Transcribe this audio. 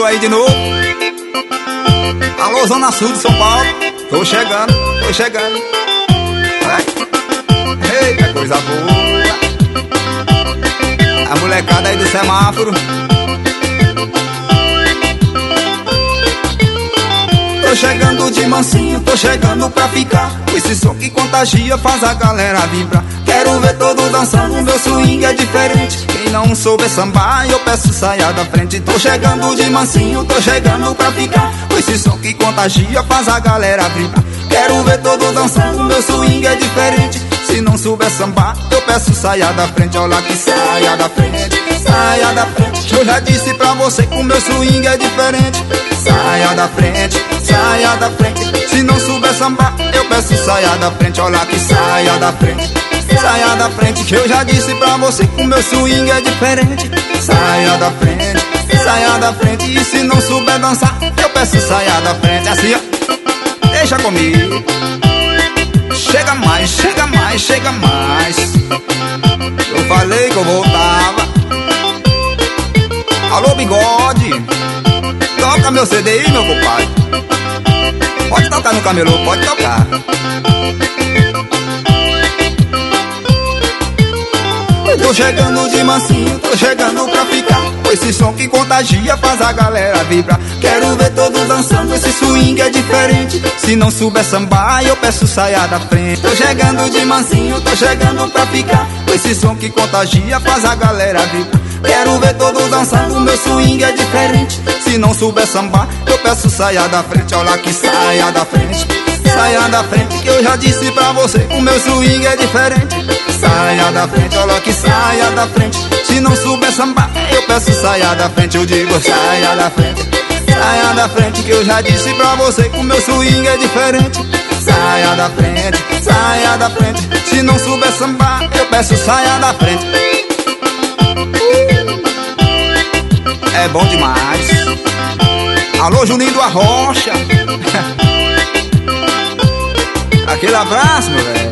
aí de novo. Alô, Zona Sul de São Paulo. Tô chegando. Eita, coisa boa. A molecada aí do semáforo. Tô chegando de mansinho, tô chegando pra ficar. Esse som que contagia faz a galera vibrar. Quero ver todos dançando, meu swing é diferente. Quem não souber sambar, eu peço saia da frente. Tô chegando de mansinho, tô chegando pra ficar. Esse som que contagia faz a galera vibrar. Quero ver todos dançando, meu swing é diferente. Se não souber sambar, eu peço saia da frente. Olha que saia da frente, saia da frente. Eu já disse pra você que o meu swing é diferente. Saia da frente, saia da frente. Se não souber sambar, eu peço saia da frente. Olha que saia da frente, saia da frente. Que eu já disse pra você que o meu swing é diferente. Saia da frente, saia da frente. E se não souber dançar, eu peço saia da frente. Assim, ó, deixa comigo. Chega mais, chega mais, chega mais. Eu falei que eu voltava. Alô, bigode, toca meu CD aí, meu compadre. Pode tocar no camelô, pode tocar. Tô chegando de mansinho, tô chegando pra ficar. Esse som que contagia faz a galera vibrar. Quero ver todos dançando, esse swing é diferente. Se não souber sambar, eu peço saia da frente. Tô chegando de mansinho, tô chegando pra ficar. Esse som que contagia faz a galera vibrar. Quero ver todos dançando, meu swing é diferente. Se não souber sambar, eu peço saia da frente. Olha que saia da frente, saia da frente. Que eu já disse pra você, o meu swing é diferente. Saia da frente, olha que saia da frente. Se não souber sambar, eu peço saia da frente. Eu digo saia da frente, saia da frente. Que eu já disse pra você que o meu swing é diferente. Saia da frente, saia da frente. Se não souber sambar, eu peço saia da frente. É bom demais. Alô, Juninho do Arrocha. Aquele abraço, meu velho.